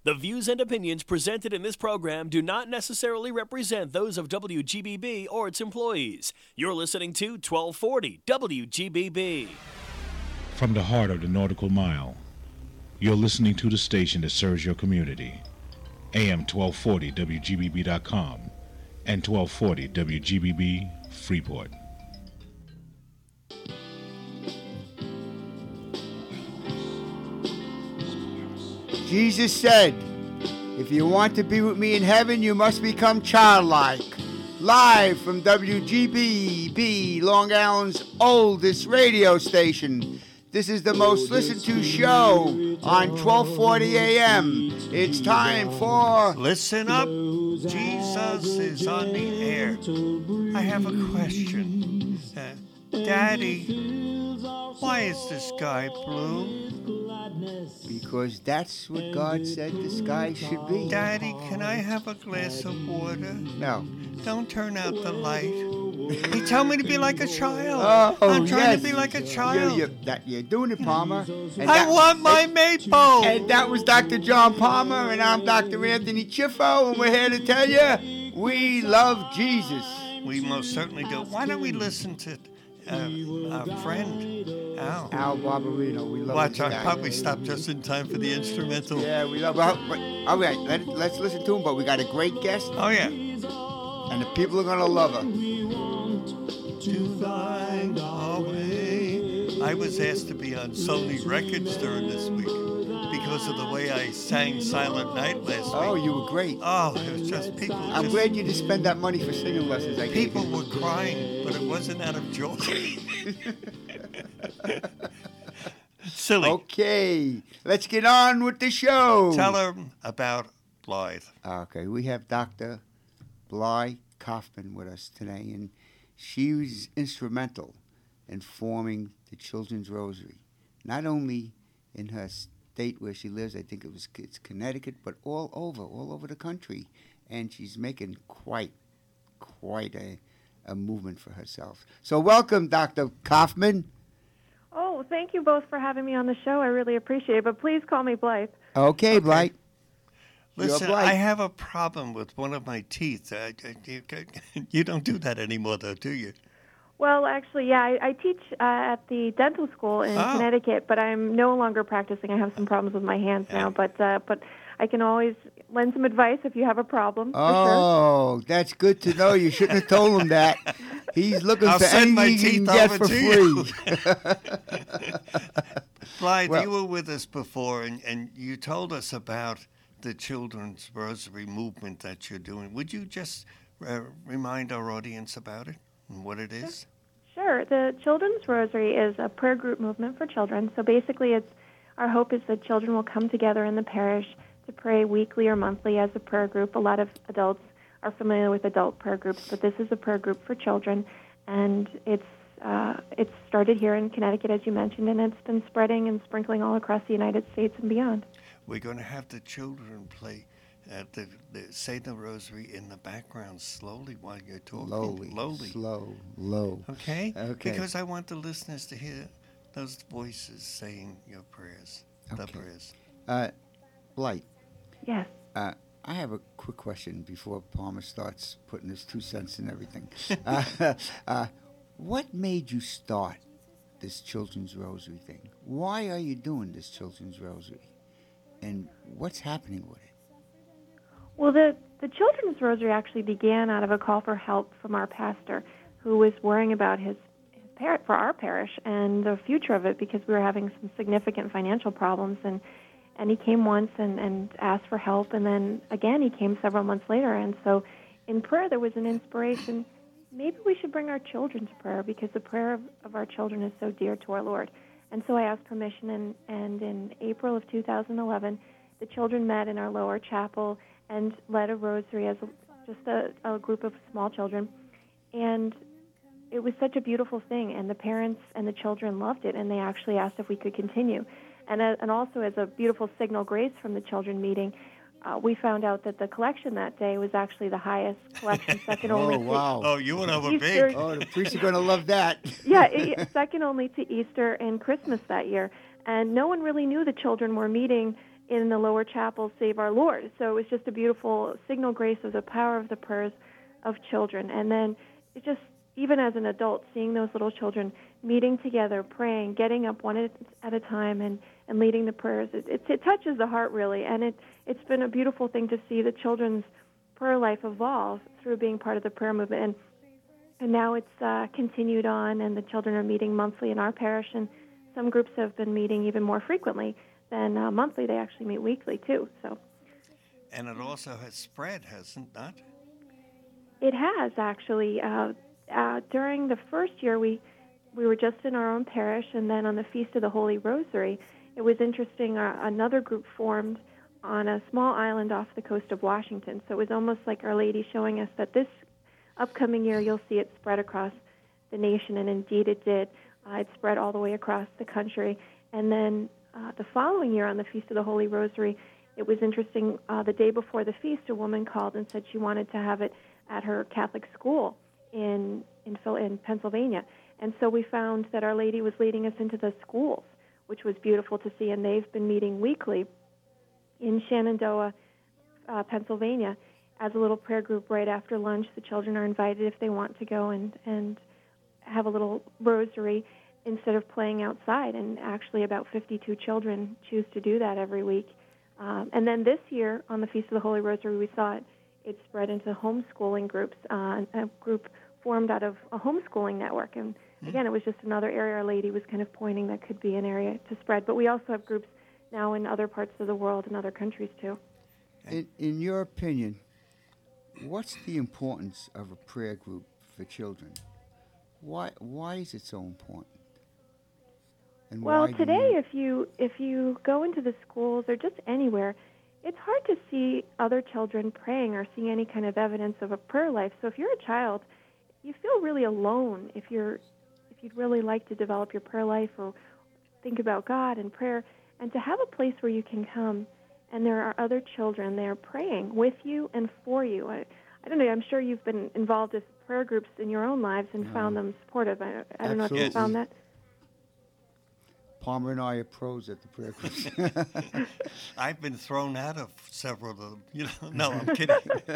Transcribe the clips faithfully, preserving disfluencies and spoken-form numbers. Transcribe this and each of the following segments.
The views and opinions presented in this program do not necessarily represent those of W G B B or its employees. You're listening to twelve forty W G B B. From the heart of the nautical mile, you're listening to the station that serves your community. A M twelve forty W G B B dot com and twelve forty W G B B Freeport. Jesus said, if you want to be with me in heaven, you must become childlike. Live from W G B B, Long Island's oldest radio station. This is the most listened to show on twelve forty A M. It's time for... Listen up. Jesus is on the air. I have a question. Uh, Daddy, why is the sky blue? Because that's what God said the sky should be. Daddy, can I have a glass of water? No. Don't turn out the light. You tell me to be like a child. Oh, I'm trying yes. to be like a child. You're, you're, that, you're doing it, Palmer. And I that, want my and, maple. And that was Doctor John Palmer, and I'm Doctor Anthony Chiffo, and we're here to tell you we love Jesus. We most certainly do. Why don't we listen to uh, our friend, Al? Al Barbarino. We love Watch, him. I probably stopped just in time for the instrumental. Yeah, we love him. But, all right, let, let's listen to him, but we got a great guest. Oh, yeah. And the people are going to love her. To find our way. I was asked to be on Sony Records during this week because of the way I sang Silent Night last week. Oh, you were great. Oh, it was just people. I'm just, glad you didn't spend that money for singing lessons. I people gave you. were crying, but it wasn't out of joy. Silly. Okay, let's get on with the show. Tell her about Blythe. Okay, we have Doctor Blythe Kaufman with us today, and she was instrumental in forming the Children's Rosary, not only in her state where she lives, I think it was it's Connecticut, but all over, all over the country, and she's making quite, quite a, a movement for herself. So welcome, Doctor Kaufman. Oh, thank you both for having me on the show. I really appreciate it, but please call me Blythe. Okay, okay. Blythe. Listen, I have a problem with one of my teeth. Uh, you, you don't do that anymore, though, do you? Well, actually, yeah, I, I teach uh, at the dental school in oh. Connecticut, but I'm no longer practicing. I have some problems with my hands yeah. now, but uh, but I can always lend some advice if you have a problem. Oh, for sure. That's good to know. You shouldn't have told him that. He's looking I'll for send my anything he teeth can get over for to free. Blythe, well, you were with us before, and, and you told us about the Children's Rosary movement that you're doing. Would you just uh, remind our audience about it and what it is? Sure. The Children's Rosary is a prayer group movement for children. So basically, it's our hope is that children will come together in the parish to pray weekly or monthly as a prayer group. A lot of adults are familiar with adult prayer groups, but this is a prayer group for children, and it's uh, it's started here in Connecticut, as you mentioned, and it's been spreading and sprinkling all across the United States and beyond. We're going to have the children play uh, the, the say the Rosary in the background slowly while you're talking. Slowly, Slowly. slow, low. Okay? Okay. Because I want the listeners to hear those voices saying your prayers, okay. the prayers. Uh, Blythe. Yes. Uh, I have a quick question before Palmer starts putting his two cents in everything. uh, uh, what made you start this Children's Rosary thing? Why are you doing this Children's Rosary? And what's happening with it? Well, the, the Children's Rosary actually began out of a call for help from our pastor, who was worrying about his, his par- for our parish and the future of it, because we were having some significant financial problems. And, and he came once and, and asked for help, and then again he came several months later. And so in prayer there was an inspiration. Maybe we should bring our children to prayer, because the prayer of, of our children is so dear to our Lord. And so I asked permission, and, and in April of two thousand eleven, the children met in our lower chapel and led a rosary as a, just a, a group of small children. And it was such a beautiful thing, and the parents and the children loved it, and they actually asked if we could continue. And, uh, and also as a beautiful signal grace from the children meeting, Uh, we found out that the collection that day was actually the highest collection, second only oh, to wow. Oh, you went over Easter. big. Oh, the priests are going to love that. yeah, it, second only to Easter and Christmas that year. And no one really knew the children were meeting in the lower chapel, Save Our Lord. So it was just a beautiful signal grace of the power of the prayers of children. And then it just, even as an adult, seeing those little children meeting together, praying, getting up one at, at a time and, and leading the prayers, it, it, it touches the heart, really. And it, it's been a beautiful thing to see the children's prayer life evolve through being part of the prayer movement. And, and now it's uh, continued on, and the children are meeting monthly in our parish, and some groups have been meeting even more frequently than uh, monthly. They actually meet weekly, too. So, and it also has spread, hasn't it? It has, actually. Uh, uh, during the first year, we we were just in our own parish, and then on the Feast of the Holy Rosary, it was interesting. Uh, another group formed on a small island off the coast of Washington. So it was almost like Our Lady showing us that this upcoming year you'll see it spread across the nation, and indeed it did. Uh, it spread all the way across the country. And then uh, the following year on the Feast of the Holy Rosary, it was interesting. Uh, the day before the feast, a woman called and said she wanted to have it at her Catholic school in in, in Pennsylvania. And so we found that Our Lady was leading us into the schools, which was beautiful to see. And they've been meeting weekly in Shenandoah, uh, Pennsylvania, as a little prayer group right after lunch. The children are invited if they want to go and, and have a little rosary instead of playing outside. And actually about fifty-two children choose to do that every week. Um, and then this year, on the Feast of the Holy Rosary, we saw it, it spread into homeschooling groups, uh, a group formed out of a homeschooling network. And again, it was just another area Our Lady was kind of pointing that could be an area to spread. But we also have groups now in other parts of the world and other countries, too. In, in your opinion, what's the importance of a prayer group for children? Why why is it so important? And well, why today, you... if you if you go into the schools or just anywhere, it's hard to see other children praying or seeing any kind of evidence of a prayer life. So if you're a child, you feel really alone if you're if you'd really like to develop your prayer life or think about God and prayer. And to have a place where you can come and there are other children there praying with you and for you. I, I don't know, I'm sure you've been involved with prayer groups in your own lives and Yeah. found them supportive. I, I don't know if you Absolutely. found that. Palmer and I are pros at the prayer groups. I've been thrown out of several of them. You know, no, I'm kidding.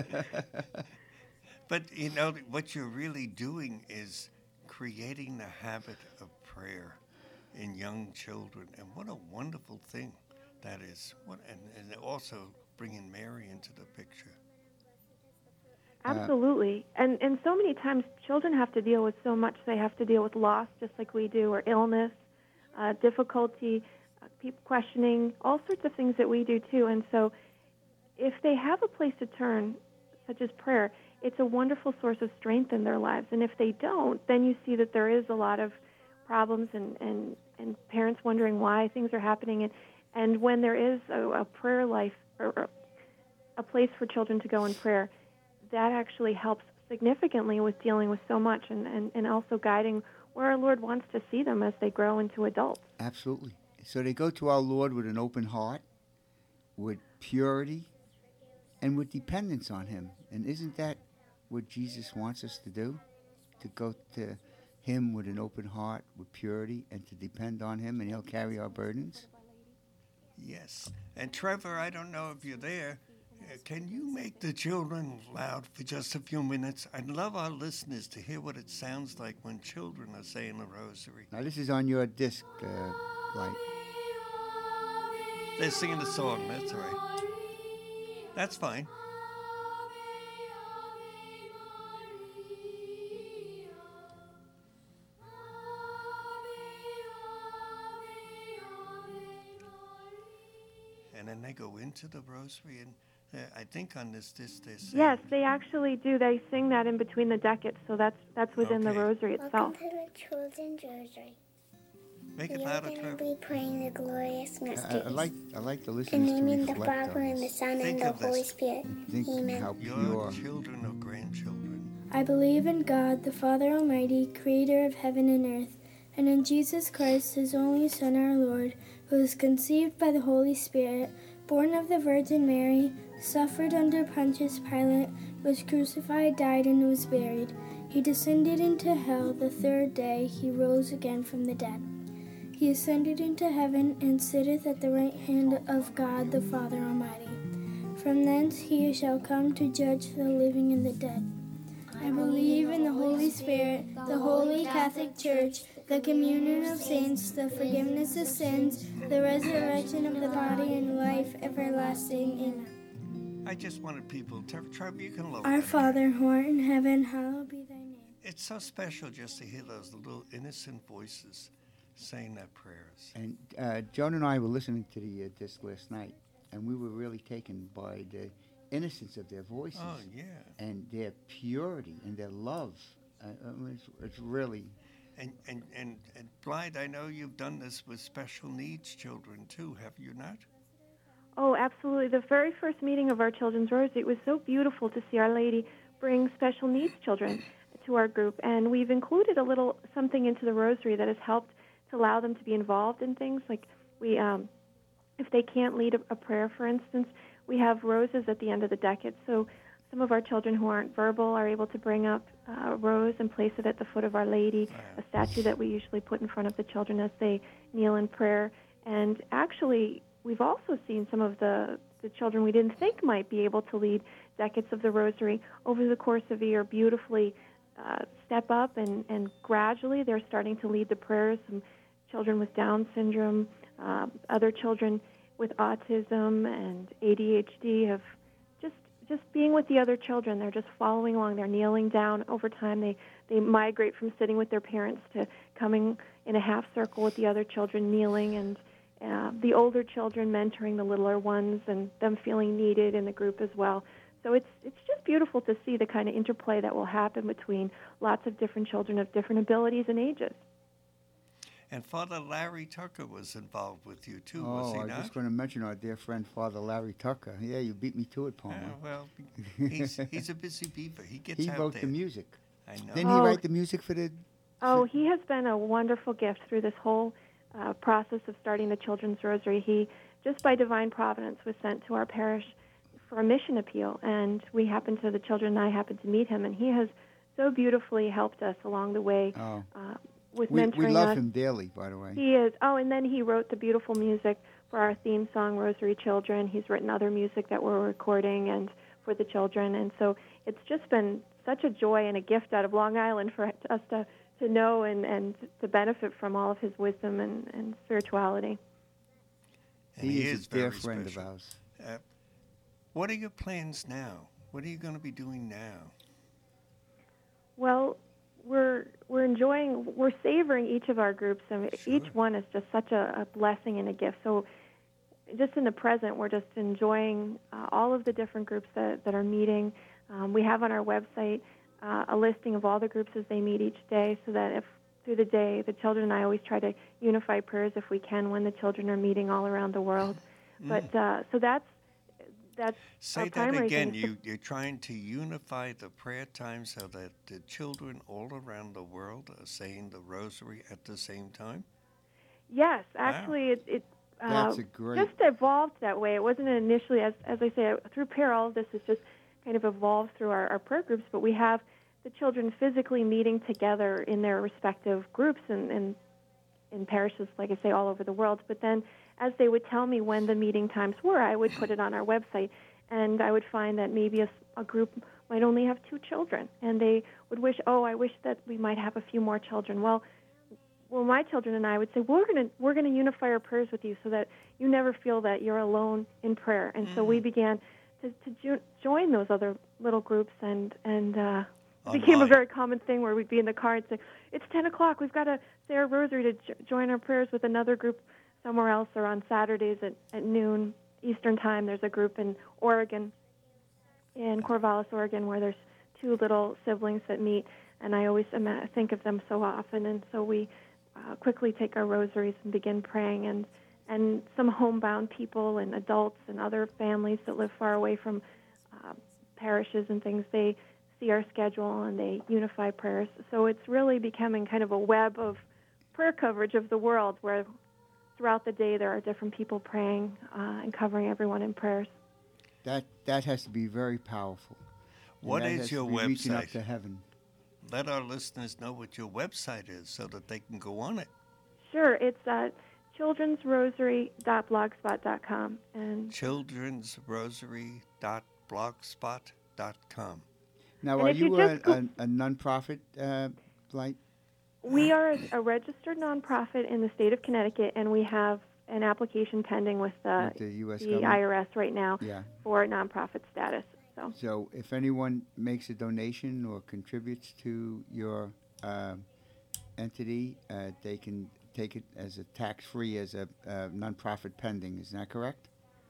But, you know, what you're really doing is creating the habit of prayer in young children. And what a wonderful thing that is. What, and, and also bringing Mary into the picture. Absolutely. And and so many times children have to deal with so much. They have to deal with loss just like we do, or illness, uh, difficulty, uh, people questioning, all sorts of things that we do too. And so if they have a place to turn, such as prayer, it's a wonderful source of strength in their lives. And if they don't, then you see that there is a lot of problems and, and, and parents wondering why things are happening. And, and when there is a, a prayer life or, or a place for children to go in prayer, that actually helps significantly with dealing with so much and, and, and also guiding where our Lord wants to see them as they grow into adults. Absolutely. So they go to our Lord with an open heart, with purity, and with dependence on Him. And isn't that what Jesus wants us to do? To go to Him with an open heart, with purity, and to depend on Him, and He'll carry our burdens? Yes. And Trevor, I don't know if you're there. Uh, Can you make the children loud for just a few minutes? I'd love our listeners to hear what it sounds like when children are saying the rosary. Now, this is on your disc, uh, Light. They're singing the song, that's all right. That's fine. And then they go into the rosary, and uh, I think on this disc they sing. Yes, they actually do. They sing that in between the decades, so that's that's within Okay. the rosary itself. Welcome to the Children's Rosary. Make it We are louder, going to Trevor. be praying the glorious I, mysteries. I like I like the In the listeners to name of the reflect Father, on and the this. Son, Think and of the Holy this. Spirit. Think Amen. how Your pure. children or grandchildren. I believe in God, the Father Almighty, creator of heaven and earth, and in Jesus Christ, his only Son, our Lord, who was conceived by the Holy Spirit, born of the Virgin Mary, suffered under Pontius Pilate, was crucified, died, and was buried. He descended into hell. The third day he rose again from the dead. He ascended into heaven and sitteth at the right hand of God the Father Almighty. From thence he shall come to judge the living and the dead. I believe in the Holy Spirit, the Holy Catholic Church, the communion of saints, the forgiveness of sins, the resurrection of the body, and life everlasting. Amen. I just wanted people to try, you can lower Our that. Father, who art in heaven, hallowed be thy name. It's so special just to hear those little innocent voices saying their prayers. And uh, Joan and I were listening to the uh, disc last night, and we were really taken by the innocence of their voices. Oh, yeah. And their purity and their love. Uh, I mean, it's, it's really... And, and, and, and Blythe, I know you've done this with special needs children, too, have you not? Oh, absolutely. The very first meeting of our Children's Rosary, it was so beautiful to see Our Lady bring special needs children to our group. And we've included a little something into the Rosary that has helped to allow them to be involved in things. Like we, um, if they can't lead a, a prayer, for instance, we have roses at the end of the decade. So some of our children who aren't verbal are able to bring up uh, a rose and place it at the foot of Our Lady, a statue that we usually put in front of the children as they kneel in prayer. And actually, we've also seen some of the, the children we didn't think might be able to lead decades of the Rosary over the course of a year beautifully uh, step up, and, and gradually they're starting to lead the prayers. Some children with Down syndrome, uh, other children with autism and A D H D have just just being with the other children. They're just following along. They're kneeling down. Over time, they, they migrate from sitting with their parents to coming in a half circle with the other children, kneeling, and uh, the older children mentoring the littler ones and them feeling needed in the group as well. So it's it's just beautiful to see the kind of interplay that will happen between lots of different children of different abilities and ages. And Father Larry Tucker was involved with you, too, oh, was he I was not? just going to mention our dear friend, Father Larry Tucker. Yeah, you beat me to it, Palmer. Uh, well, he's, he's a busy beaver. He gets he out wrote there. the music. I know. Didn't Oh. he write the music for the... Oh, he has been a wonderful gift through this whole uh, process of starting the Children's Rosary. He, just by divine providence, was sent to our parish for a mission appeal, and we happened to, the children and I happened to meet him, and he has so beautifully helped us along the way Oh. uh, with We, mentoring we love us. him dearly, by the way. He is. Oh, and then he wrote the beautiful music for our theme song, Rosary Children. He's written other music that we're recording and for the children, and so it's just been such a joy and a gift out of Long Island for us to, to know and, and to benefit from all of his wisdom and, and spirituality. And he, he is, is a dear very friend special. of ours. Uh, what are your plans now? What are you going to be doing now? Well, we're we're enjoying, we're savoring each of our groups, and Sure. each one is just such a, a blessing and a gift. So just in the present, we're just enjoying uh, all of the different groups that, that are meeting. Um, we have on our website uh, a listing of all the groups as they meet each day, so that if through the day, the children and I always try to unify prayers if we can when the children are meeting all around the world. Mm. But uh, so that's that's Say our that primary again. thing. You, you're trying to unify the prayer time so that the children all around the world are saying the rosary at the same time? Yes, actually, it, it uh, That's a great... just evolved that way. It wasn't initially, as as I say, through prayer, all of this has just kind of evolved through our, our prayer groups, but we have the children physically meeting together in their respective groups and in, in, in parishes, like I say, all over the world. But then as they would tell me when the meeting times were, I would put it on our website, and I would find that maybe a, a group might only have two children, and they would wish, oh, I wish that we might have a few more children. Well, well, my children and I would say, well, we're going to we're going to unify our prayers with you so that you never feel that you're alone in prayer. And mm. so we began to, to jo- join those other little groups, and and uh, it became a very common thing where we'd be in the car and say, it's ten o'clock, we've got to say our rosary to jo- join our prayers with another group somewhere else, or on Saturdays at, at noon Eastern time. There's a group in Oregon, in Corvallis, Oregon, where there's two little siblings that meet, and I always ima- think of them so often, and so we uh, quickly take our rosaries and begin praying, and and some homebound people and adults and other families that live far away from uh, parishes and things, they see our schedule and they unify prayers. So it's really becoming kind of a web of prayer coverage of the world, where throughout the day there are different people praying uh, and covering everyone in prayers. That that has to be very powerful. What and that is has your to be reaching website? up to heaven. Let our listeners know what your website is so that they can go on it. Sure, it's uh, children's rosary dot blogspot dot com. And children's rosary dot blogspot dot com. Now, And are if you you a, just go- a, a nonprofit, uh, Blight? We are a, a registered nonprofit in the state of Connecticut, and we have an application pending with the, With the U S the government? I R S right now Yeah. for nonprofit status. So, So if anyone makes a donation or contributes to your uh, entity, uh, they can take it as a tax-free, as a uh, nonprofit pending. Is that correct?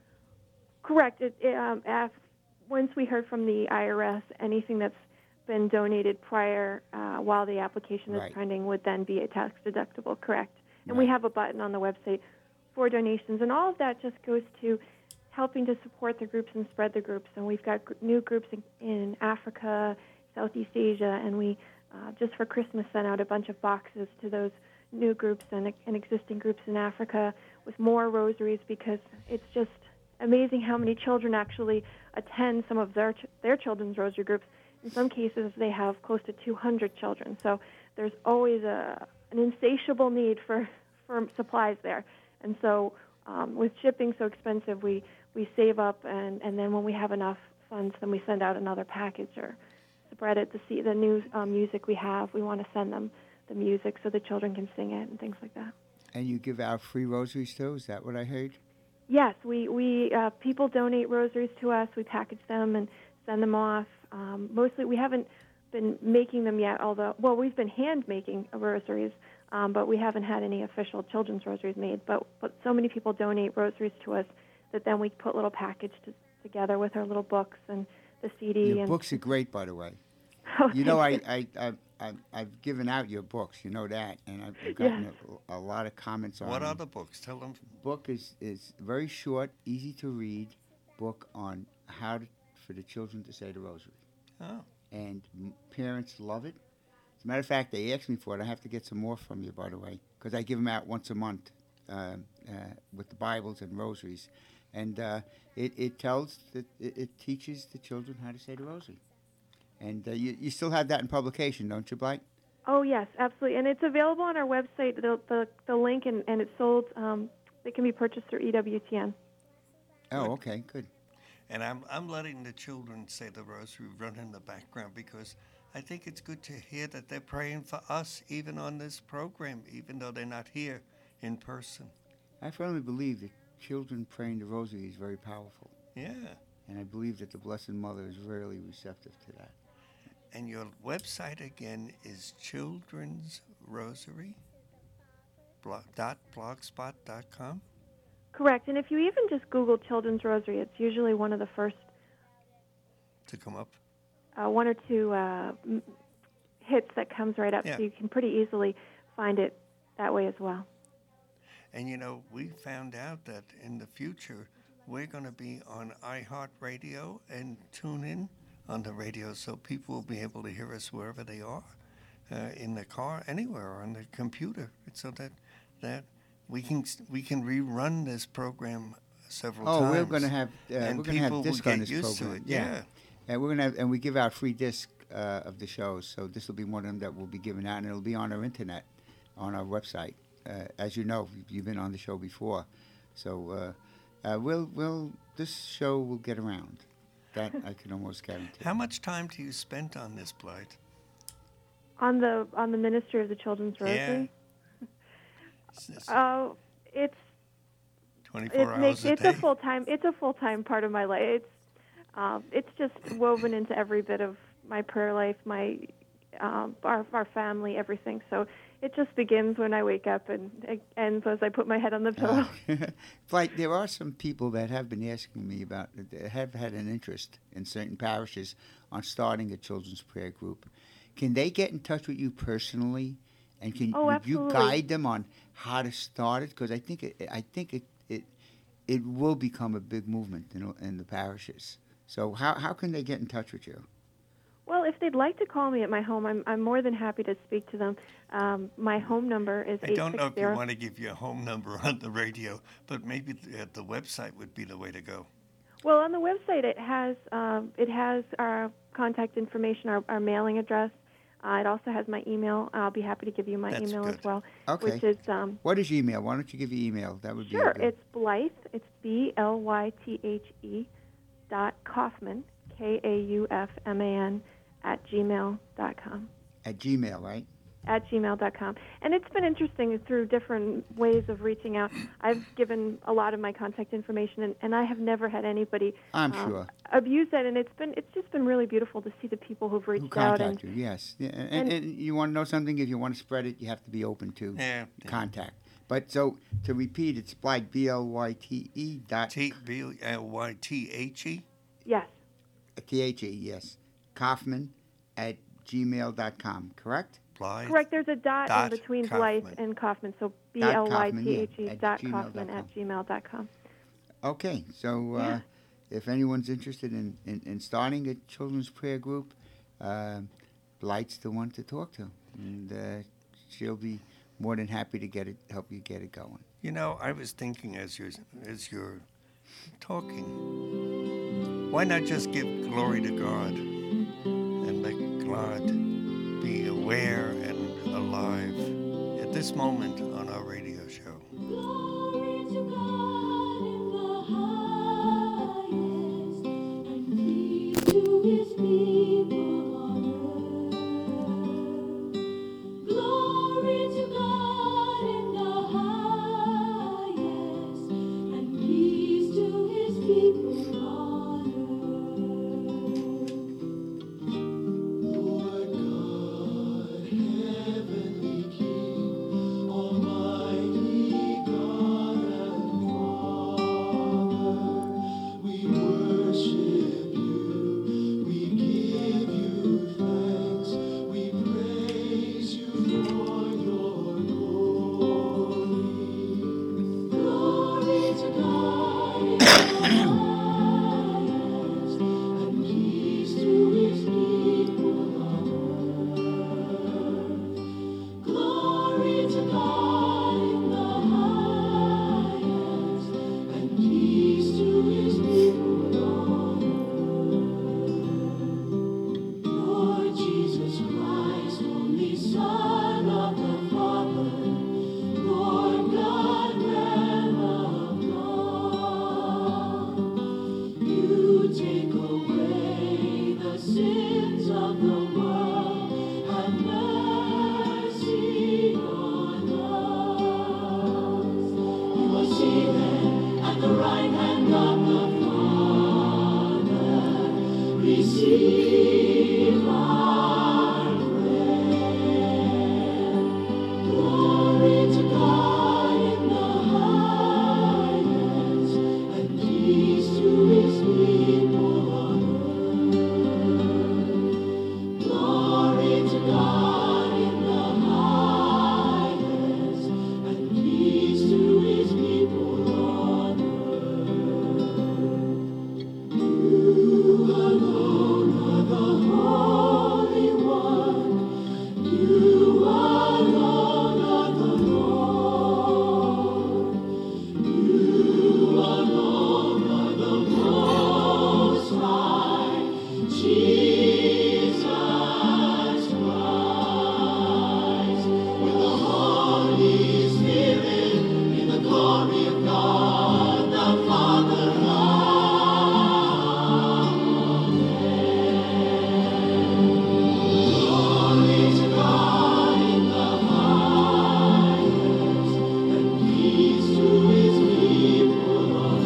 correct. It, it, um, af- once we heard from the I R S, anything that's been donated prior uh, while the application is Right. pending would then be a tax deductible. Correct. And we Right. have a button on the website for donations, and all of that just goes to helping to support the groups and spread the groups. And we've got gr- new groups in, in Africa, Southeast Asia, and we uh, just for Christmas sent out a bunch of boxes to those new groups and, and existing groups in Africa with more rosaries, because it's just amazing how many children actually attend some of their ch- their children's rosary groups. In some cases, they have close to two hundred children. So there's always a an insatiable need for, for supplies there. And so um, with shipping so expensive, we, we save up, and, and then when we have enough funds, then we send out another package or spread it to see the new um, music we have. We want to send them the music so the children can sing it and things like that. And you give out free rosaries too? Is that what I heard? Yes, we, we uh, people donate rosaries to us. We package them and send them off. Um, mostly, we haven't been making them yet, although, well, we've been hand making rosaries, um, but we haven't had any official children's rosaries made. But, but so many people donate rosaries to us that then we put little package to, together with our little books and the C D. Your and books are great, by the way. Oh, You know, I, thank you. I, I, I, I've given out your books. You know that. And I've I've gotten Yes. a, a lot of comments on What them. are the books? Tell them. Book is, is very short, easy to read book on how to, for the children to say the rosary. Oh. And m- parents love it. As a matter of fact, they asked me for it. I have to get some more from you, by the way, because I give them out once a month uh, uh, with the Bibles and rosaries. And uh, it, it tells, that it, it teaches the children how to say the rosary. And uh, you, you still have that in publication, don't you, Blake? Oh, yes, absolutely. And it's available on our website, the, the, the link, and, and it's sold. Um, it can be purchased through E W T N. Oh, okay, good. And I'm I'm letting the children say the rosary run in the background because I think it's good to hear that they're praying for us even on this program, even though they're not here in person. I firmly believe that children praying the rosary is very powerful. Yeah. And I believe that the Blessed Mother is really receptive to that. And your website again is children's rosary dot blogspot dot com. Correct. And if you even just Google Children's Rosary, it's usually one of the first To come up. uh, one or two uh, m- hits that comes right up. Yeah. So you can pretty easily find it that way as well. And you know, we found out that in the future we're going to be on iHeartRadio and tune in on the radio so people will be able to hear us wherever they are, uh, in the car, anywhere, on the computer, so that that we can we can rerun this program several Oh, times. we're going to have uh, and we're going to people have will disc get on this used program. to it. Yeah. And we're going to have, and we give out free disc uh, of the shows. So this will be one of them that will be given out, and it'll be on our internet, on our website. Uh, as you know, you've been on the show before, so uh, uh, we'll we'll this show will get around. That I can almost guarantee. How much time do you spend on this, Blight? On the on the Ministry of the Children's Rosary, uh, it's twenty-four it hours makes a it's day. a full time it's a full time part of my life. It's um, it's just woven into every bit of my prayer life, my um, our our family, everything. So it just begins when I wake up and it ends as I put my head on the pillow. Like there are some people that have been asking me about, that have had an interest in certain parishes on starting a children's prayer group. Can they get in touch with you personally, and can Oh, would you absolutely. guide them on how to start it? Because I think it, I think it, it it will become a big movement in, in the parishes. So how how can they get in touch with you? Well, if they'd like to call me at my home, I'm I'm more than happy to speak to them. Um, my home number is I eight don't six know if you zero. want to give your home number on the radio, but maybe the, the website would be the way to go. Well, on the website it has um, it has our contact information, our, our mailing address. Uh, it also has my email. I'll be happy to give you my That's email good. as well. Okay. Which is um, What is your email? Why don't you give your email? That would sure. be good. It's Blythe. It's B L Y T H E dot Kaufman, K A U F M A N, at gmail dot com. At Gmail, right? At gmail dot com. And it's been interesting through different ways of reaching out. I've given a lot of my contact information, and, and I have never had anybody I'm um, sure. abuse that. And it's been it's just been really beautiful to see the people who've reached Who out. contact And you, yes. Yeah, and, and- and you want to know something? If you want to spread it, you have to be open to Yeah. contact. But so, to repeat, it's Blythe, B L Y T E dot T B L Y T H E. yes, T H E, yes. Kaufman at gmail dot com, correct? Blythe. correct. There's a dot, Dot in between Kaufman. Blythe and Kaufman. So B Dot L Y Kaufman, T H E yeah, at dot gmail Kaufman dot com. at gmail dot com. Okay, so uh, Yeah. if anyone's interested in, in, in starting a children's prayer group, uh, Blythe's the one to talk to. And uh, she'll be more than happy to get it, help you get it going. You know, I was thinking as you're, as you're talking, why not just give glory to God and let God be aware and alive at this moment on our radio show? Glory to God in the highest, and peace to his people on earth. Glory to God in the highest, and peace to his people on earth. Lord God, heavenly King, Almighty God and Father, we worship you, we give you thanks, we praise you for your glory. Glory to God in the highest, and peace to his people on earth. Glory to God in the highest, and peace to his people on earth. Lord Jesus Christ, only Son of the Father, Lord God, Lamb of God, you take away the sins of the world. Have mercy on us. You are seated at the right hand of the Father. Receive our prayer. Glory to God in the highest, and peace to his people on earth. Glory to God in the highest, and peace to his people on earth. You alone are the Holy One. You alone are the Lord. You alone are the Most High, Jesus Christ. With the Holy Spirit, in the glory of God the Father. Glory to God in the highest, and peace to his people on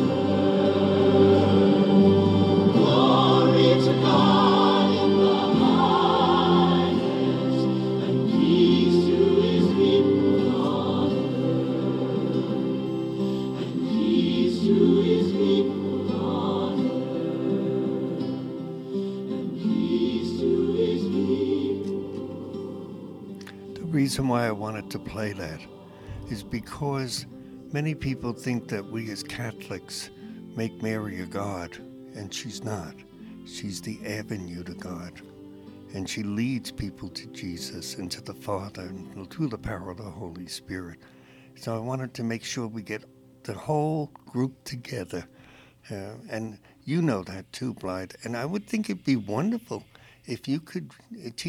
earth. Glory to God in the highest, and peace to his people on earth. And peace to his people on earth. And peace to his people. The reason why I wanted to play that is because many people think that we as Catholics make Mary a god, and she's not. She's the avenue to God, and she leads people to Jesus and to the Father and through the power of the Holy Spirit. So I wanted to make sure we get the whole group together, uh, and you know that too, Blythe. And I would think it'd be wonderful if you could uh, teach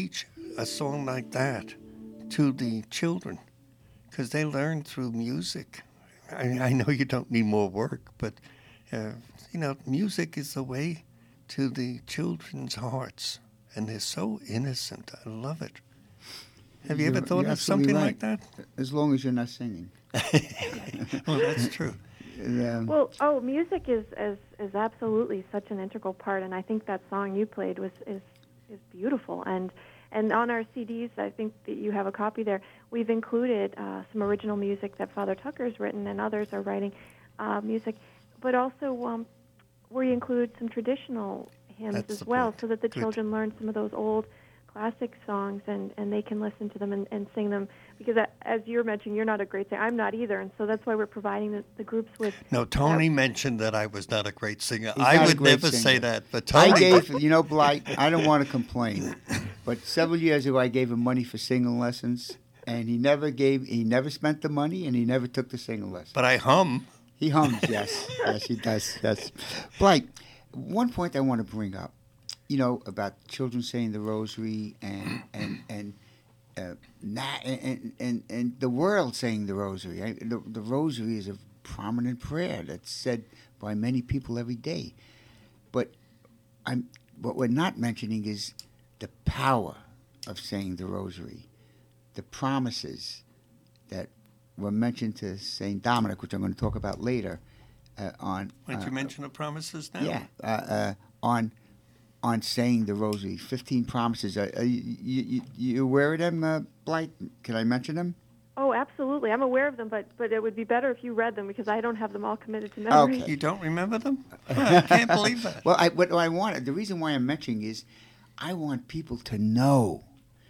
a song like that to the children, because they learn through music. I, I know you don't need more work, but, uh, you know, music is the way to the children's hearts, and they're so innocent. I love it. Have you You're- ever thought you're of something absolutely like that? right. As long as you're not singing. Well, that's true. Um, Well, oh, music is, is is absolutely such an integral part, and I think that song you played was is is beautiful. And and on our C Ds, I think that you have a copy there. We've included uh, some original music that Father Tucker's written, and others are writing uh, music, but also um, we include some traditional hymns That's as the well, point. so that the Good. children learn some of those old classic songs, and, and they can listen to them and, and sing them. Because uh, as you're mentioning, you're not a great singer. I'm not either, and so that's why we're providing the, the groups with. No, Tony mentioned that I was not a great singer. He's I not a would great never say singer. that, but Tony. I gave, you know, Blight, I don't want to complain, but several years ago I gave him money for singing lessons, and he never gave, he never spent the money, and he never took the singing lesson. But I hum. He hums, yes. Yes, he does, yes. Blight, one point I want to bring up, you know, about children saying the rosary and, and, and, uh, na- and, and, and the world saying the rosary. I, the, the rosary is a prominent prayer that's said by many people every day. But I'm, what we're not mentioning is the power of saying the rosary, the promises that were mentioned to Saint Dominic, which I'm going to talk about later. Uh, on Why don't uh, you mention the promises now? yeah, uh, uh, on on saying the rosary, fifteen promises. Are, are you, you, you aware of them, uh, Blight? Can I mention them? Oh, absolutely. I'm aware of them, but but it would be better if you read them because I don't have them all committed to memory. Okay. You don't remember them? I can't believe that. Well, I, what I want, the reason why I'm mentioning is I want people to know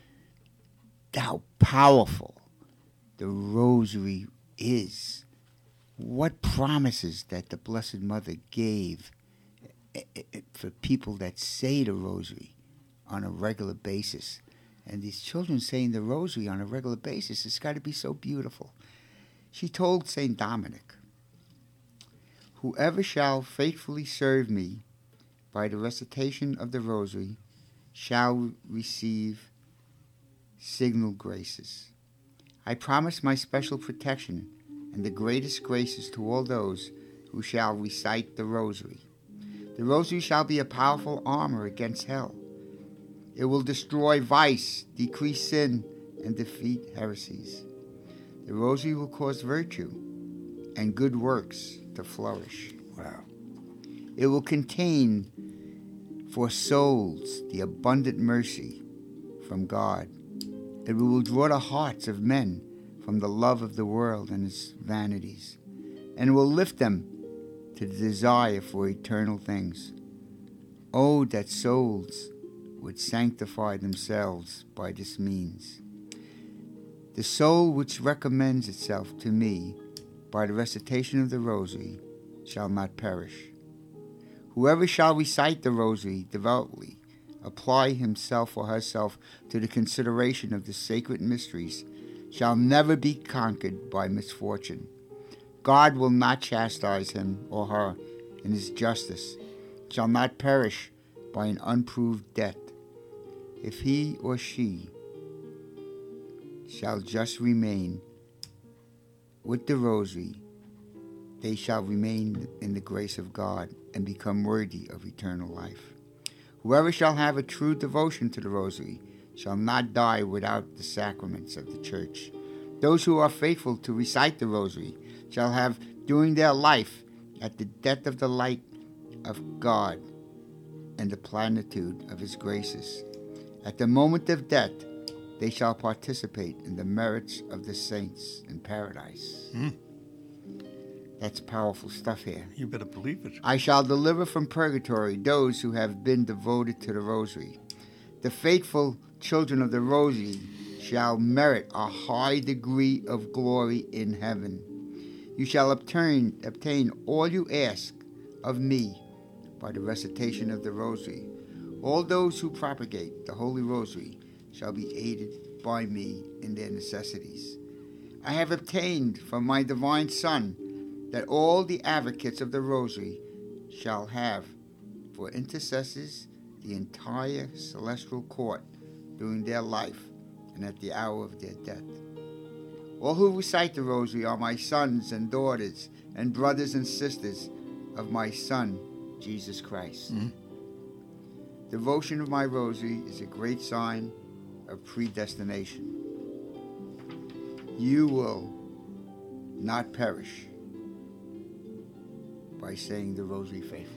how powerful the rosary is. What promises that the Blessed Mother gave eh, eh, for people that say the rosary on a regular basis. And these children saying the rosary on a regular basis, it's got to be so beautiful. She told Saint Dominic, "Whoever shall faithfully serve me by the recitation of the rosary shall receive signal graces. I promise my special protection and the greatest graces to all those who shall recite the rosary. The rosary shall be a powerful armor against hell. It will destroy vice, decrease sin, and defeat heresies. The rosary will cause virtue and good works to flourish. Wow. It will contain for souls the abundant mercy from God. It will draw the hearts of men from the love of the world and its vanities, and will lift them to the desire for eternal things. Oh, that souls would sanctify themselves by this means. The soul which recommends itself to me by the recitation of the rosary shall not perish. Whoever shall recite the rosary devoutly, apply himself or herself to the consideration of the sacred mysteries, shall never be conquered by misfortune. God will not chastise him or her in his justice, shall not perish by an unproved debt. If he or she shall just remain with the rosary, they shall remain in the grace of God and become worthy of eternal life. Whoever shall have a true devotion to the rosary shall not die without the sacraments of the church. Those who are faithful to recite the rosary shall have during their life at the depth of the light of God and the plenitude of his graces. At the moment of death, they shall participate in the merits of the saints in paradise. Mm. That's powerful stuff here. You better believe it. I shall deliver from purgatory those who have been devoted to the rosary. The faithful children of the rosary shall merit a high degree of glory in heaven. You shall obtain, obtain all you ask of me by the recitation of the rosary. All those who propagate the Holy Rosary shall be aided by me in their necessities. I have obtained from my divine Son that all the advocates of the Rosary shall have for intercessors the entire celestial court during their life and at the hour of their death. All who recite the rosary are my sons and daughters and brothers and sisters of my Son, Jesus Christ. Mm-hmm. Devotion of my rosary is a great sign of predestination. You will not perish by saying the rosary faithfully.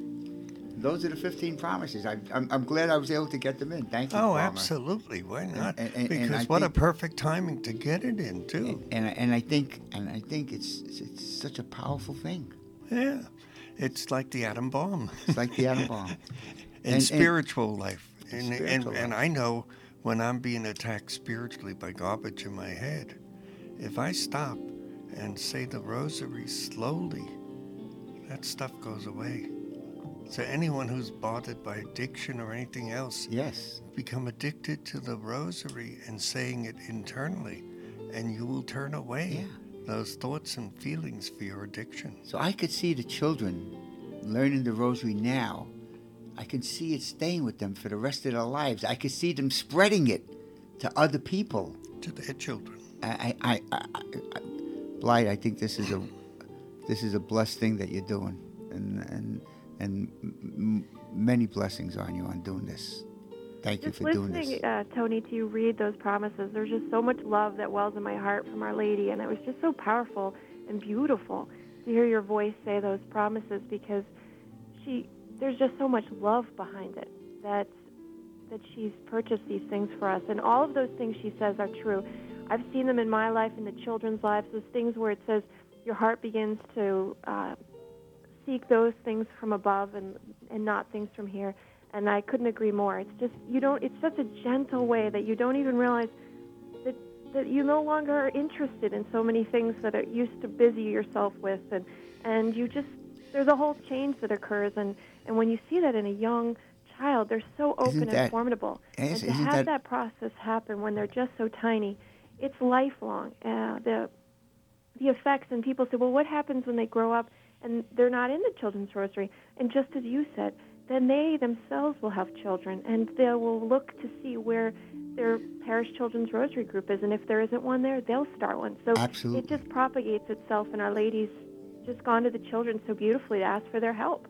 Those are the fifteen promises. I, I'm, I'm glad I was able to get them in. Thank you, Oh, Palmer. absolutely. Why not? And- and- and because I what think- a perfect timing to get it in, too. And, and, and I think and I think it's, it's it's such a powerful thing. Yeah. It's like the atom bomb. It's like the atom bomb. in And- and- spiritual life. And, and, spiritual and life. I know when I'm being attacked spiritually by garbage in my head, if I stop and say the rosary slowly, that stuff goes away. So anyone who's bothered by addiction or anything else, Yes. become addicted to the rosary and saying it internally, and you will turn away Yeah. those thoughts and feelings for your addiction. So I could see the children learning the rosary now. I can see it staying with them for the rest of their lives. I could see them spreading it to other people. To their children. I, I, I, I, I Blythe, I think this is a this is a blessed thing that you're doing, and and and m- many blessings on you on doing this. Thank you Just for doing listening, this. uh, Tony, to you read those promises, there's just so much love that wells in my heart from Our Lady, and it was just so powerful and beautiful to hear your voice say those promises, because she, there's just so much love behind it that that she's purchased these things for us, and all of those things she says are true. I've seen them in my life, in the children's lives, those things where it says your heart begins to uh, seek those things from above and and not things from here. And I couldn't agree more. It's just, you don't, it's such a gentle way that you don't even realize that, that you no longer are interested in so many things that are used to busy yourself with. And, and you just, there's a whole change that occurs. And, and when you see that in a young child, they're so open Isn't that- and formidable. yes, and to isn't have that- that process happen when they're just so tiny, it's lifelong. Uh, the, the effects, and people say, well, what happens when they grow up and they're not in the Children's Rosary? And just as you said, then they themselves will have children, and they will look to see where their parish Children's Rosary group is, and if there isn't one there, they'll start one. So Absolutely. it just propagates itself, and Our Lady's just gone to the children so beautifully to ask for their help.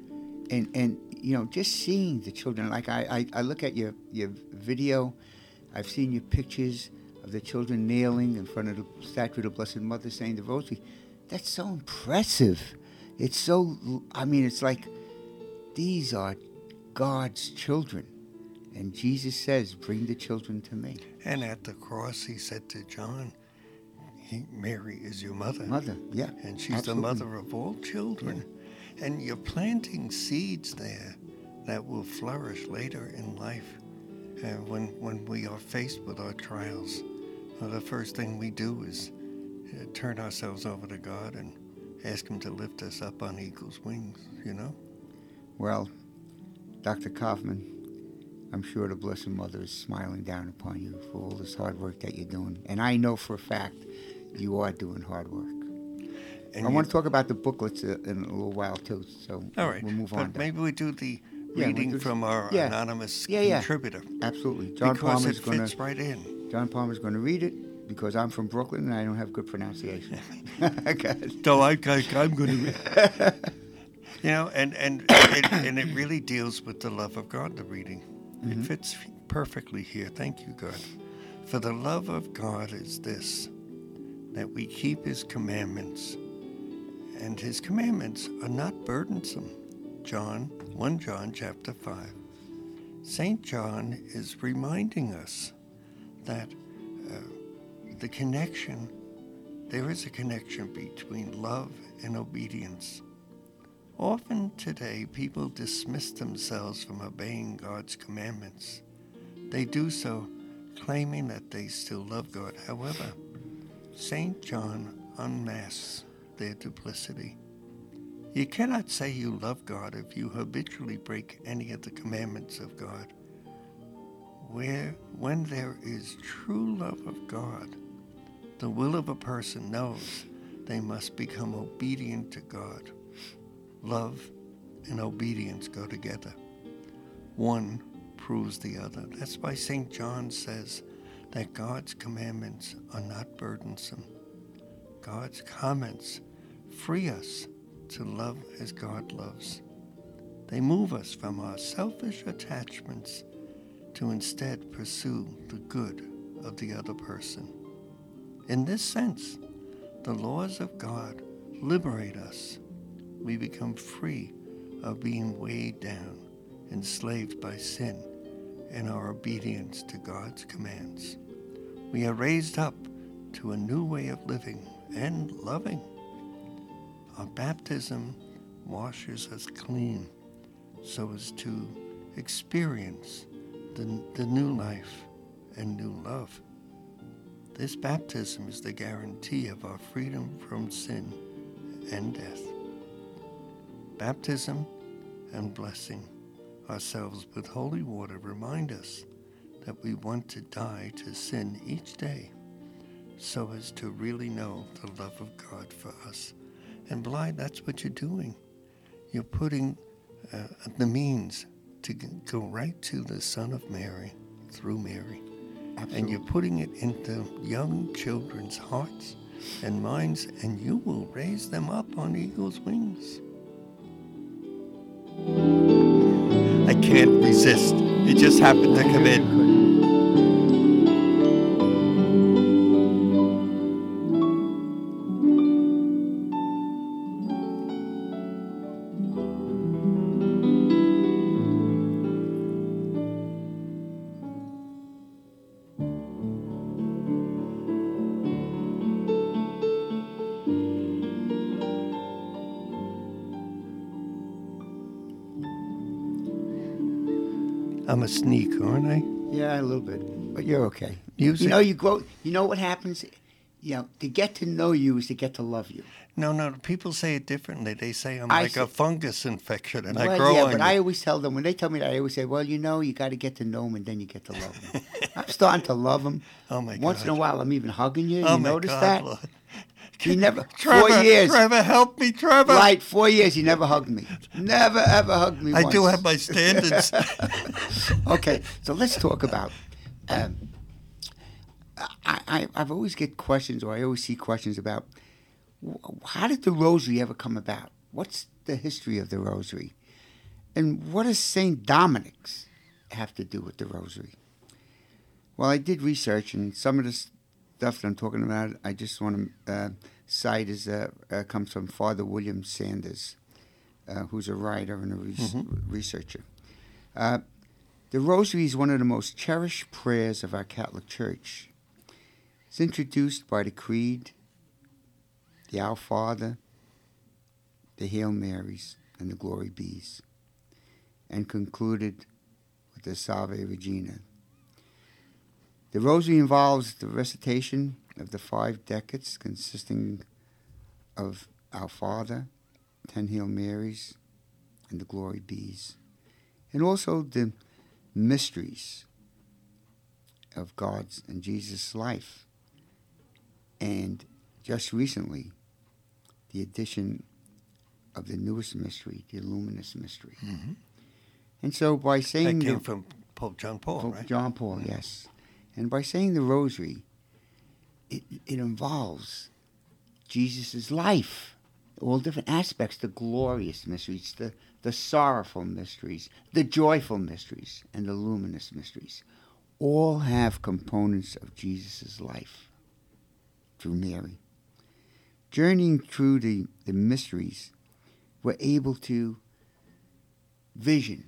And and you know, just seeing the children, like I, I, I look at your, your video, I've seen your pictures of the children kneeling in front of the statue of the Blessed Mother saying the Rosary. That's so impressive. It's so, I mean, it's like, these are God's children. And Jesus says, bring the children to me. And at the cross, he said to John, he, Mary is your mother. Mother, yeah. And she's absolutely. the mother of all children. And you're planting seeds there that will flourish later in life. And when, when we are faced with our trials, well, the first thing we do is uh, turn ourselves over to God and ask him to lift us up on eagle's wings, you know? Well, Doctor Kaufman, I'm sure the Blessed Mother is smiling down upon you for all this hard work that you're doing. And I know for a fact you are doing hard work. And I you- want to talk about the booklets uh, in a little while, too. So All right, we'll move but on. then. maybe we do the Yeah, we reading do- from our yeah. anonymous Yeah, yeah. contributor. Absolutely. John because Palmer's it going fits to right in. John Palmer's going to read it because I'm from Brooklyn and I don't have good pronunciation. Okay. So I, I, I'm going to... You know, and, and, it, and it really deals with the love of God, the reading. Mm-hmm. It fits perfectly here. Thank you, God. For the love of God is this, that we keep his commandments. And his commandments are not burdensome. John, First John chapter five. Saint John is reminding us that uh, the connection, there is a connection between love and obedience. Often today, people dismiss themselves from obeying God's commandments. They do so claiming that they still love God. However, Saint John unmasks their duplicity. You cannot say you love God if you habitually break any of the commandments of God. Where, when there is true love of God, the will of a person knows they must become obedient to God. Love and obedience go together. One reproves the other. That's why Saint John says that God's commandments are not burdensome. God's comments free us to love as God loves. They move us from our selfish attachments to instead pursue the good of the other person. In this sense, the laws of God liberate us. We become free of being weighed down, enslaved by sin, in our obedience to God's commands. We are raised up to a new way of living and loving. Our baptism washes us clean so as to experience the, the new life and new love. This baptism is the guarantee of our freedom from sin and death. Baptism and blessing ourselves with holy water remind us that we want to die to sin each day so as to really know the love of God for us. And Bly, that's what you're doing. You're putting uh, the means to go right to the Son of Mary through Mary. Absolutely. And you're putting it into young children's hearts and minds, and you will raise them up on eagle's wings. I can't resist. It just happened to come in. I'm a sneak, aren't I? Yeah, a little bit, but you're okay. Music. You know, you grow. You know what happens? You know, to get to know you is to get to love you. No, no. People say it differently. They say I'm I like say, a fungus infection, and well, I grow yeah, on but you. I always tell them when they tell me that, I always say, "Well, you know, you got to get to know them, and then you get to love them." I'm starting to love them. Oh my God! Once in a while, I'm even hugging you. Oh you my notice God, that? Lord. He never Trevor, four years. Trevor, help me, Trevor. Right, four years. He never hugged me. Never ever hugged me. I once. do have my standards. Okay, so let's talk about. Um, I, I I've always get questions, or I always see questions about how did the Rosary ever come about? What's the history of the Rosary, and what does Saint Dominic's have to do with the Rosary? Well, I did research, and some of this stuff that I'm talking about, I just want to uh, cite is uh, uh, comes from Father William Sanders, uh, who's a writer and a re- mm-hmm. researcher. Uh, the Rosary is one of the most cherished prayers of our Catholic Church. It's introduced by the Creed, the Our Father, the Hail Marys, and the Glory Bees, and concluded with the Salve Regina. The Rosary involves the recitation of the five decades consisting of Our Father, ten Hail Marys, and the Glory Bees, and also the mysteries of God's and Jesus' life. And just recently, the addition of the newest mystery, the Luminous Mystery. Mm-hmm. And so by saying... That came the, from Pope John Paul, Pope right? John Paul, yes. And by saying the Rosary, it, it involves Jesus' life, all different aspects, the glorious mysteries, the, the sorrowful mysteries, the joyful mysteries, and the luminous mysteries. All have components of Jesus' life through Mary. Journeying through the, the mysteries, we're able to vision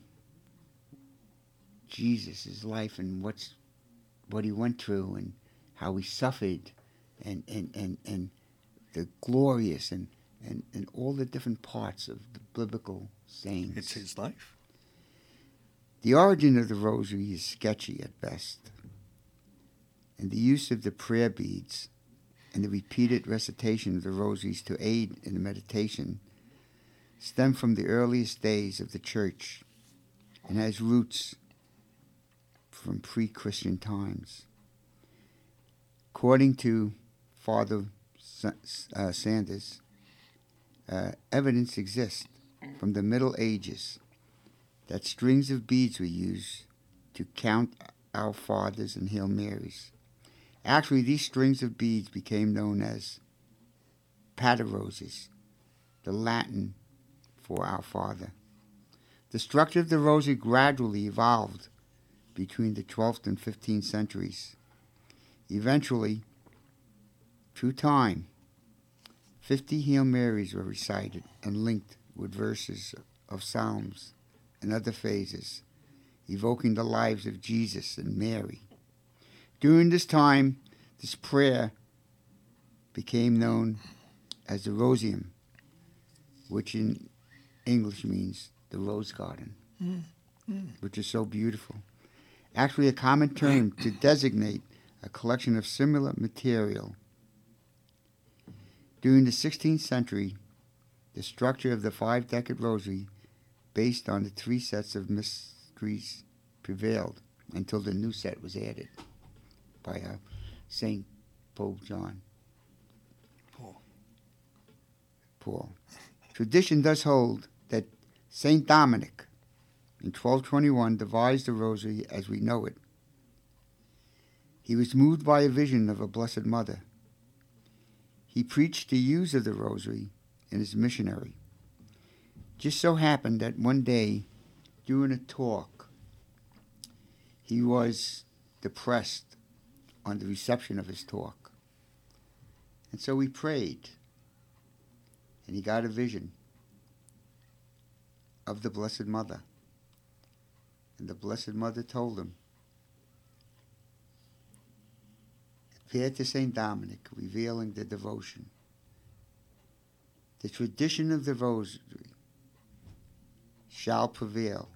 Jesus' life and what's what he went through and how he suffered and and, and, and the glorious and, and, and all the different parts of the biblical saints. It's his life. The origin of the Rosary is sketchy at best, and the use of the prayer beads and the repeated recitation of the rosaries to aid in the meditation stem from the earliest days of the Church and has roots from pre-Christian times. According to Father uh, Sanders, uh, evidence exists from the Middle Ages that strings of beads were used to count Our Fathers and Hail Marys. Actually, these strings of beads became known as Pater Roses, the Latin for Our Father. The structure of the rosary gradually evolved between the twelfth and fifteenth centuries. Eventually, through time, fifty Hail Marys were recited and linked with verses of Psalms and other phases, evoking the lives of Jesus and Mary. During this time, this prayer became known as the Rosium, which in English means the rose garden, mm. Mm. which is so beautiful. Actually, a common term to designate a collection of similar material. During the sixteenth century, the structure of the five-decade rosary, based on the three sets of mysteries, prevailed until the new set was added by uh, Saint Pope John Paul. Paul. Tradition does hold that Saint Dominic, in twelve twenty-one, devised the rosary as we know it. He was moved by a vision of a Blessed Mother. He preached the use of the rosary in his missionary. Just so happened that one day, during a talk, he was depressed on the reception of his talk. And so he prayed, and he got a vision of the Blessed Mother. And the Blessed Mother told him, appeared to Saint Dominic, revealing the devotion. The tradition of the rosary shall prevail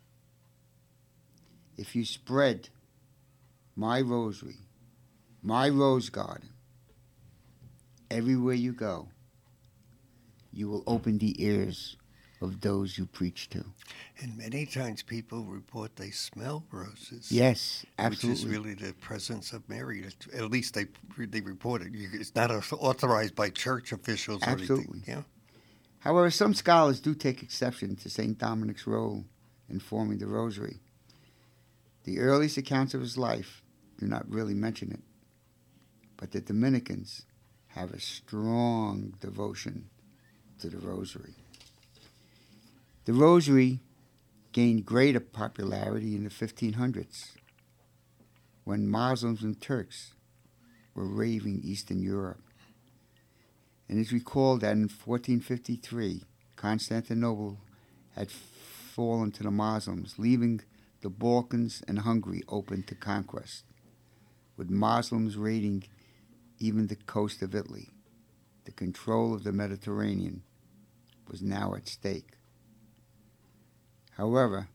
if you spread my rosary, my rose garden, everywhere you go. You will open the ears of those you preach to. And many times people report they smell roses. Yes, absolutely. Which is really the presence of Mary. At least they they report it. It's not authorized by church officials or absolutely. anything. Yeah. However, some scholars do take exception to Saint Dominic's role in forming the rosary. The earliest accounts of his life do not really mention it, but the Dominicans have a strong devotion to the rosary. The rosary gained greater popularity in the fifteen hundreds when Muslims and Turks were raving Eastern Europe. And it's recalled that in fourteen fifty-three, Constantinople had fallen to the Muslims, leaving the Balkans and Hungary open to conquest, with Muslims raiding even the coast of Italy. The control of the Mediterranean was now at stake. However,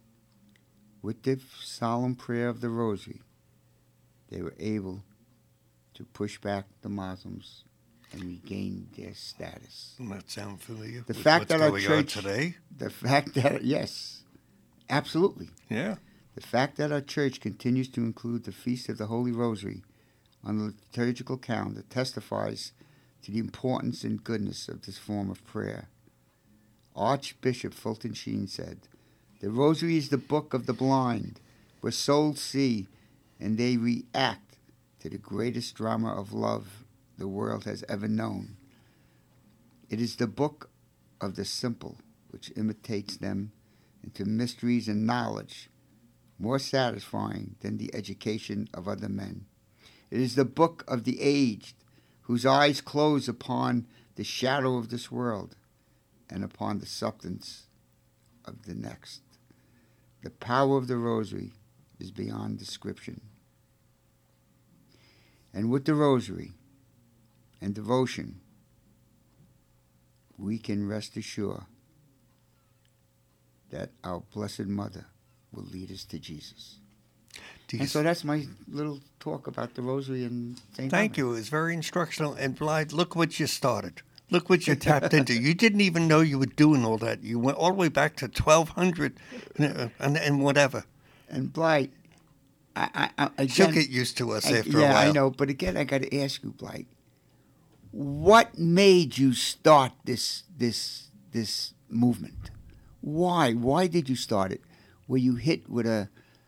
with the solemn prayer of the Rosary, they were able to push back the Muslims and regain their status. Doesn't that sound familiar? The with fact what's that our going church on today? The fact that yes, absolutely. Yeah. The fact that our church continues to include the Feast of the Holy Rosary on the liturgical calendar testifies to the importance and goodness of this form of prayer. Archbishop Fulton Sheen said, "The Rosary is the book of the blind, where souls see and they react to the greatest drama of love the world has ever known. It is the book of the simple, which imitates them into mysteries and knowledge more satisfying than the education of other men. It is the book of the aged, whose eyes close upon the shadow of this world and upon the substance of the next. The power of the Rosary is beyond description. And with the Rosary and devotion, we can rest assured that our Blessed Mother will lead us to Jesus." And so that's my little talk about the Rosary and Saint Thank Dominic. you. It was very instructional. And Blythe, look what you started. Look what you tapped into. You didn't even know you were doing all that. You went all the way back to twelve hundred and, and, and whatever. And Blythe, I, I, I, again, She'll get used to us I, after yeah, a while. I know. But again, I got to ask you, Blythe, what made you start this this this movement? Why? Why did you start it? Were you hit with a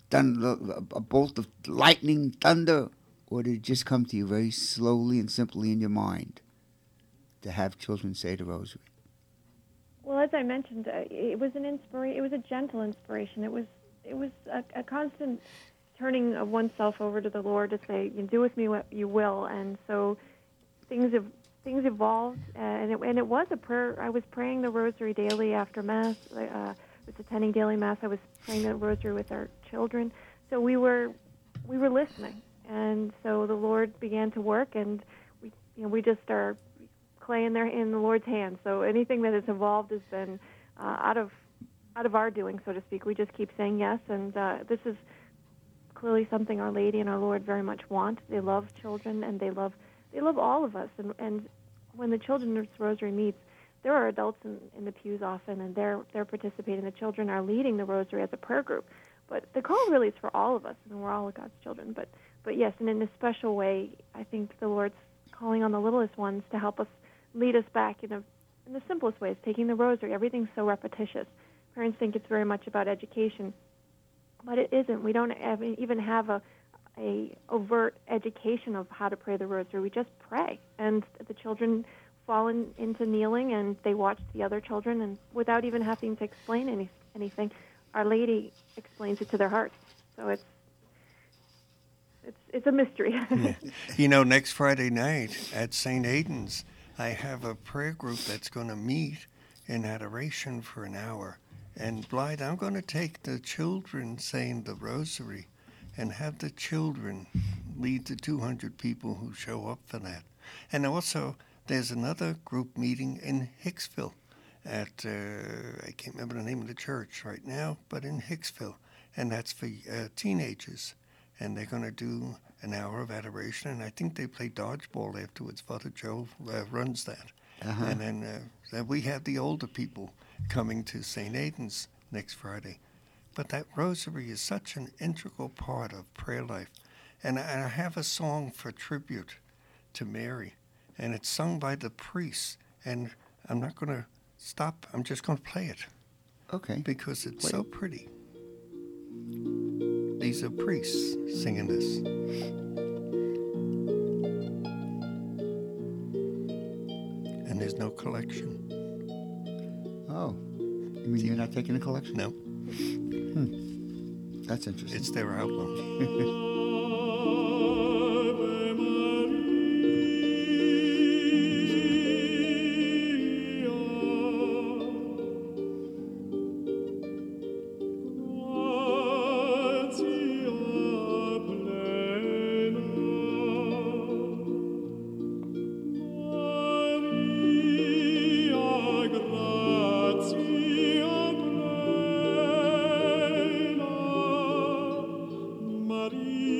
thunder, a bolt of lightning, thunder, or did it just come to you very slowly and simply in your mind to have children say the rosary? Well, as I mentioned, uh, it was an inspira- It was a gentle inspiration. It was it was a, a constant turning of oneself over to the Lord to say, "You do with me what you will." And so things have things evolved, uh, and it and it was a prayer. I was praying the rosary daily after Mass. Uh, I was attending daily Mass. I was praying the rosary with our children. So we were we were listening, and so the Lord began to work, and we you know we just are clay in their in the Lord's hands. So anything that has evolved has been uh, out of out of our doing, so to speak. We just keep saying yes, and uh, this is clearly something Our Lady and our Lord very much want. They love children, and they love they love all of us. And, and when the Children's Rosary meets, there are adults in, in the pews often, and they're they're participating. The children are leading the Rosary as a prayer group. But the call really is for all of us, and we're all God's children. But but yes, and in a special way, I think the Lord's calling on the littlest ones to help us lead us back in a in the simplest ways, taking the Rosary. Everything's so repetitious. Parents think it's very much about education, but it isn't. We don't have, even have a a overt education of how to pray the Rosary. We just pray, and the children fall in, into kneeling, and they watch the other children, and without even having to explain any, anything, Our Lady explains it to their hearts. So it's it's it's a mystery. Yeah. You know, next Friday night at Saint Aidan's, I have a prayer group that's going to meet in adoration for an hour. And Blythe, I'm going to take the children saying the Rosary and have the children lead the two hundred people who show up for that. And also, there's another group meeting in Hicksville at, uh, I can't remember the name of the church right now, but in Hicksville. And that's for uh, teenagers. And they're going to do an hour of adoration. And I think they play dodgeball afterwards. Father Joe uh, runs that. Uh-huh. And then, uh, then we have the older people coming to Saint Aidan's next Friday. But that Rosary is such an integral part of prayer life. And I, and I have a song for tribute to Mary. And it's sung by the priests. And I'm not going to stop. I'm just going to play it. Okay. Because it's Wait. so pretty. These are priests singing this. And there's no collection. Oh. You mean you're not taking a collection? No. Hmm. That's interesting. It's their album. Maria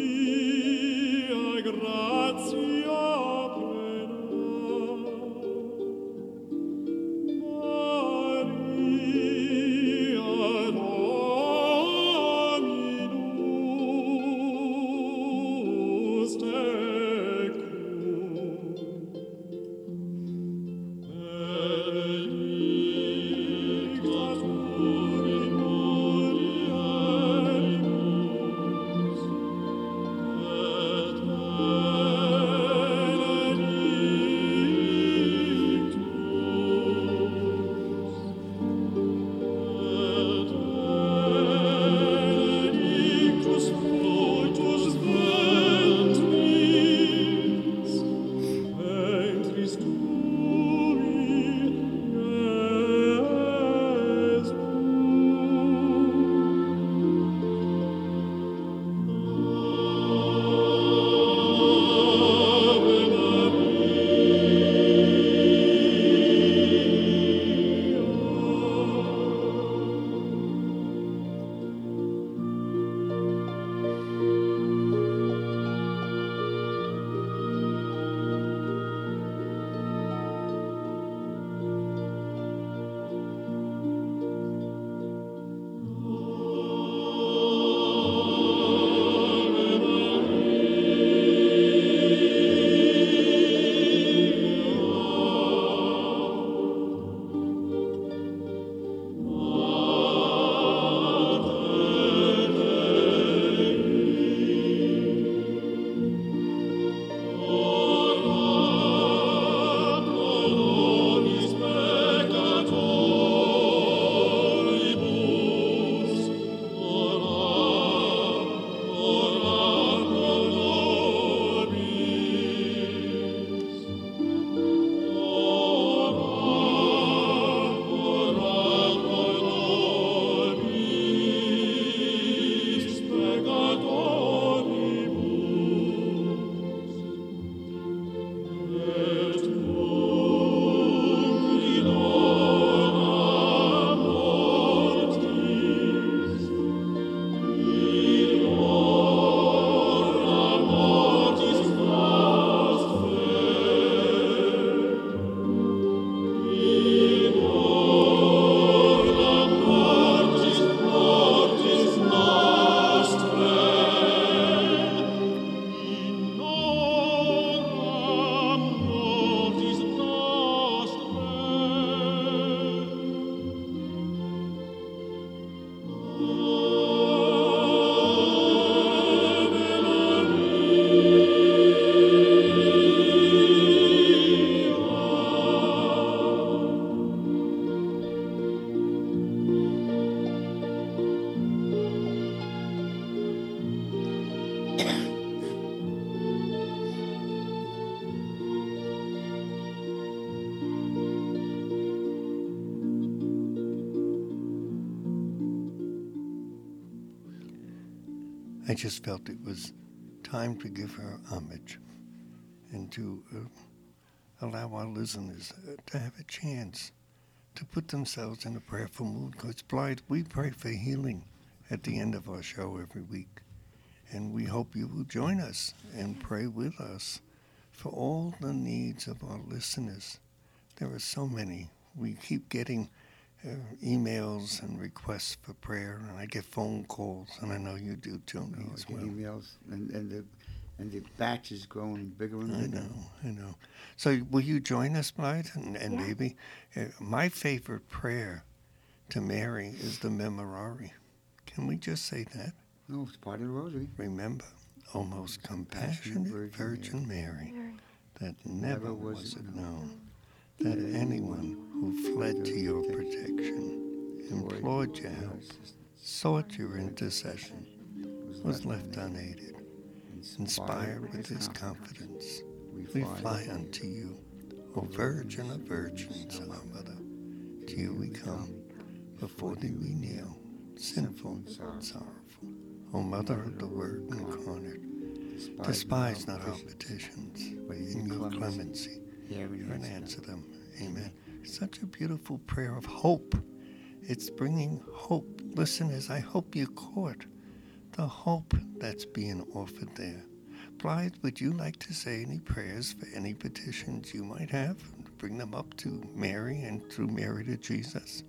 I just felt it was time to give her homage and to uh, allow our listeners uh, to have a chance to put themselves in a prayerful mood. Because, Blythe, we pray for healing at the end of our show every week. And we hope you will join us and pray with us for all the needs of our listeners. There are so many. We keep getting uh, emails and requests for prayer, and I get phone calls, and I know you do, Tony, No, as I get well. emails, and, and the and the batch is growing bigger and I bigger. know, I know. So will you join us, Blythe, and, and Yeah. baby? Uh, my favorite prayer to Mary is the Memorare. Can we just say that? No, it's part of the rosary. Remember, O most compassionate Virgin Virgin Mary, Mary, that never Never was was it it known that anyone who fled to your protection, implored your help, sought your intercession, was left unaided. Inspired with this confidence, we fly unto you, O Virgin of Virgins, our Mother. To you we come, before thee we kneel, sinful and sorrowful. O Mother of the Word incarnate, despise not our petitions, but in your clemency, hear and answer them. Amen. Such a beautiful prayer of hope. It's bringing hope. Listeners, I hope you caught the hope that's being offered there. Blythe, would you like to say any prayers for any petitions you might have? Bring them up to Mary and through Mary to Jesus.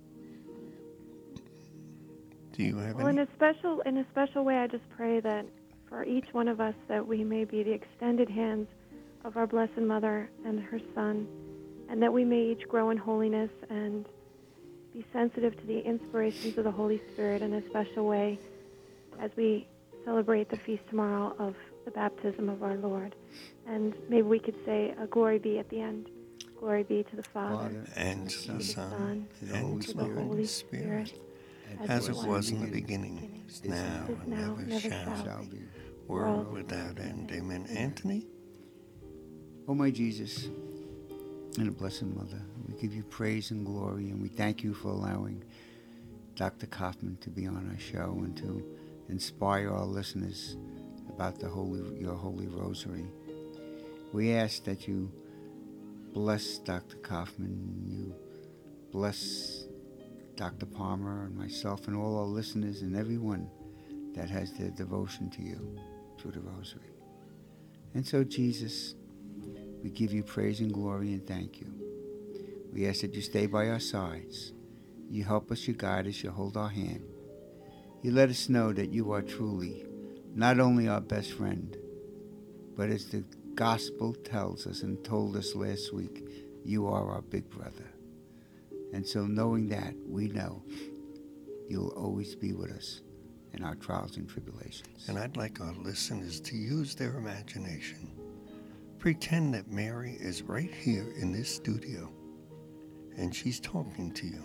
Do you have well, in any? a special in a special way, I just pray that for each one of us that we may be the extended hands of our Blessed Mother and her Son, and that we may each grow in holiness and be sensitive to the inspirations of the Holy Spirit in a special way as we celebrate the feast tomorrow of the baptism of our Lord. And maybe we could say a glory be at the end. Glory be to the Father, Father, And to to the the Son, Son, to the and Holy to the Spirit, Holy Spirit, and as it was was in the beginning, beginning, is is now, now, is and now, never never shall shall shall be. be. World without end. Amen. Anthony? Oh, my Jesus and the Blessed Mother, we give you praise and glory, and we thank you for allowing Doctor Kaufman to be on our show and to inspire our listeners about the holy, your Holy Rosary. We ask that you bless Doctor Kaufman, you bless Doctor Palmer and myself and all our listeners and everyone that has their devotion to you through the Rosary. And so, Jesus, we give you praise and glory and thank you. We ask that you stay by our sides. You help us, you guide us, you hold our hand. You let us know that you are truly not only our best friend, but as the gospel tells us and told us last week, you are our big brother. And so knowing that, we know you'll always be with us in our trials and tribulations. And I'd like our listeners to use their imagination. Pretend that Mary is right here in this studio, and she's talking to you.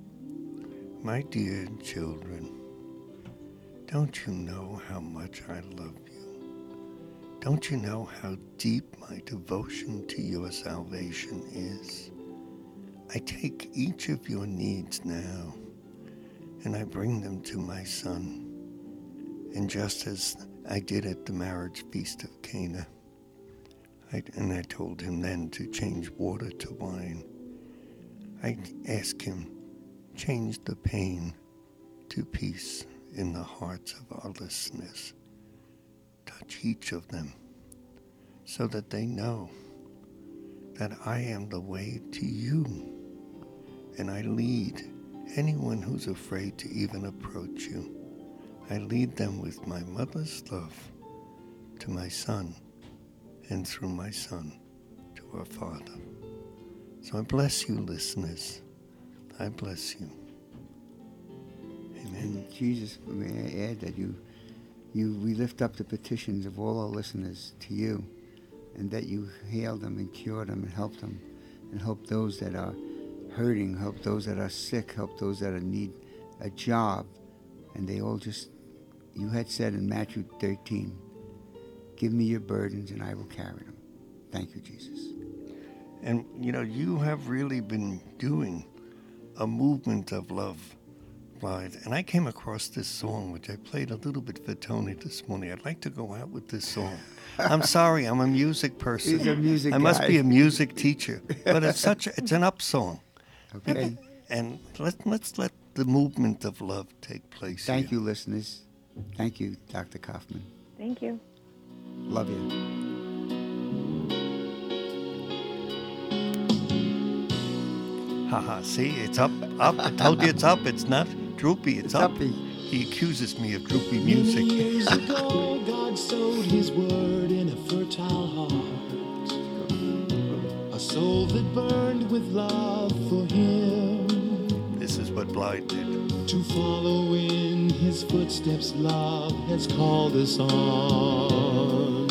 My dear children, don't you know how much I love you? Don't you know how deep my devotion to your salvation is? I take each of your needs now, and I bring them to my Son. And just as I did at the marriage feast of Cana, I, and I told him then to change water to wine, I ask him, change the pain to peace in the hearts of our listeners. Touch each of them so that they know that I am the way to you, and I lead anyone who's afraid to even approach you. I lead them with my mother's love to my Son, and through my Son to our Father. So I bless you, listeners. I bless you. Amen. And Jesus, may I add that you, you, we lift up the petitions of all our listeners to you, and that you heal them and cure them and help them, and help those that are hurting, help those that are sick, help those that are need a job, and they all just, you had said in Matthew thirteen, give me your burdens and I will carry them. Thank you, Jesus. And, you know, you have really been doing a movement of love, Blythe, and I came across this song, which I played a little bit for Tony this morning. I'd like to go out with this song. I'm sorry, I'm a music person. He's a music I must guy. be a music teacher, but it's such a, it's an up song. Okay. And let, let's let the movement of love take place. Thank here. you, listeners. Thank you, Doctor Kaufman. Thank you. Love you. Haha, see, it's up, up. I told you it's up. It's not droopy, it's, It's up. uppy. He accuses me of droopy Many music. years ago, God sowed his word in a fertile heart. A soul that burned with love for him. This is what Blythe did. To follow in his footsteps, love has called us on.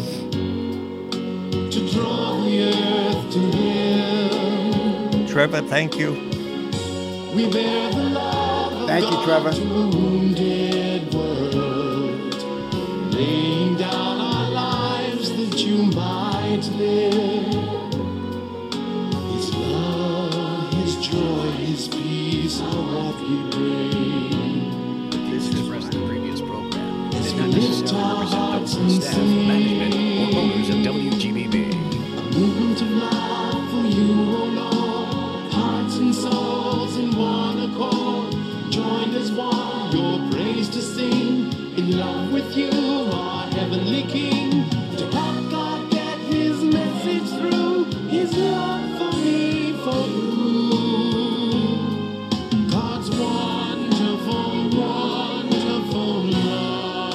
To draw the earth to him. Trevor, thank you. We bear the love of Thank you, God Trevor. to a wounded world, laying down our lives that you might live. His love, his joy, his peace are what we bring. This is expressed in the previous program. It Let's did not lift necessarily our represent hearts W and staff, management, or sing. owners of W G B B. A movement of love for you, oh Lord, hearts and souls in one accord, joined as one, your praise to sing, in love with you, our heavenly King, to help God get his message through, his love for me, for you, God's wonderful, wonderful love.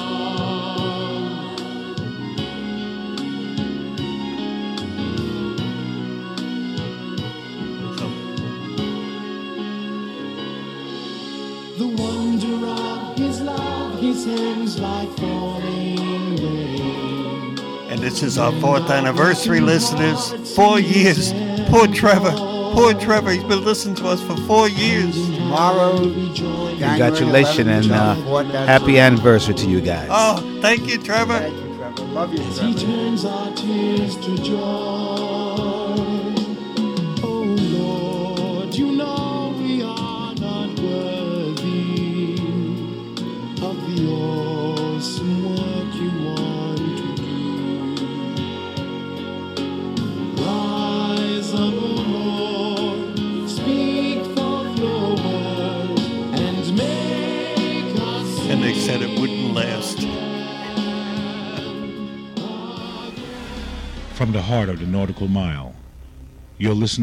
The wonder of his love, his hands like falling rain. And this is our fourth anniversary, listeners. Four years. Poor Trevor. Poor Trevor. He's been listening to us for four years. Tomorrow, Congratulations and uh, happy anniversary to you guys. Oh, thank you, Trevor. Thank you, Trevor. Love you, As he Trevor. turns our tears to joy. Oh Lord, you know we are not worthy of the awesome work you want to do. Rise up, oh Lord, speak forth your word and make us. And they said it wouldn't last. From the heart of the nautical mile, you're listening